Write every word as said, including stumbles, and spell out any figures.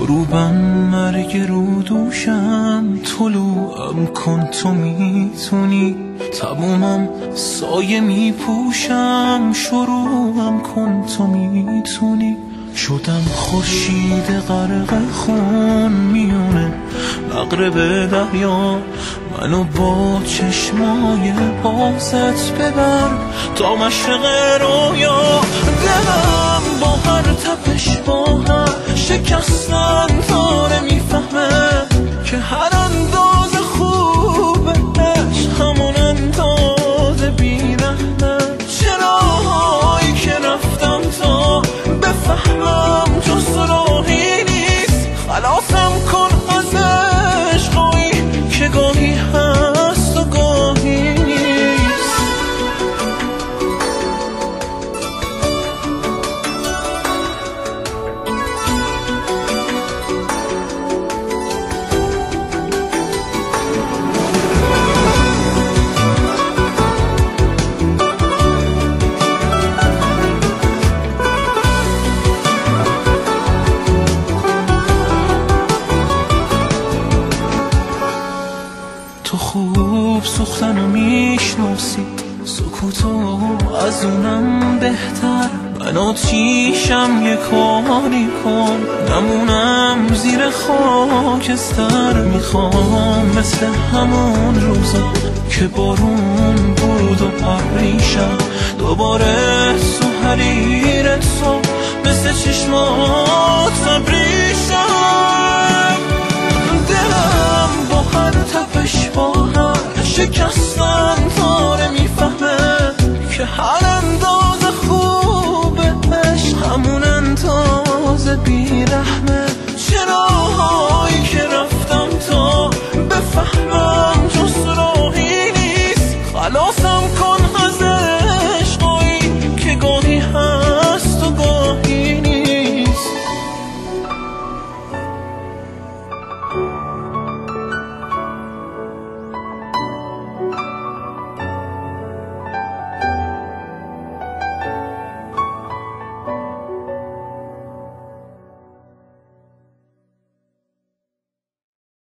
غروبم مرگ رو دوشم، طلوعم کن تو میتونی، تمومم سایه میپوشم، شروعم کن تو میتونی. شدم خورشید غرق خون میونه مغرب دریا، منو با چشمای بازت ببر تا مشرق رویا. دلم با هر تپش با هر شکستن داره میفهمه که هر انداز خوبش همون انداز بیرحمه. چراهایی که رفتم تا بفهمم جز راهی نیست، خلاصم کن از عشقایی که گاهی هست و گاهی نیست. تو خوب سوختنو میشناسی، سکوتو از اونم بهتر. من آتیشم یه کاری کن نمونم زیر خاکستر. میخوام مثل همون روزا که بارون بود و پریشم دوباره تو حریرت تو مثل چشمات ابریشم. دلم با هر تپش با هر شکستن داره میفهمه که هر انداز خوب عشق همون انداز بیرحمه.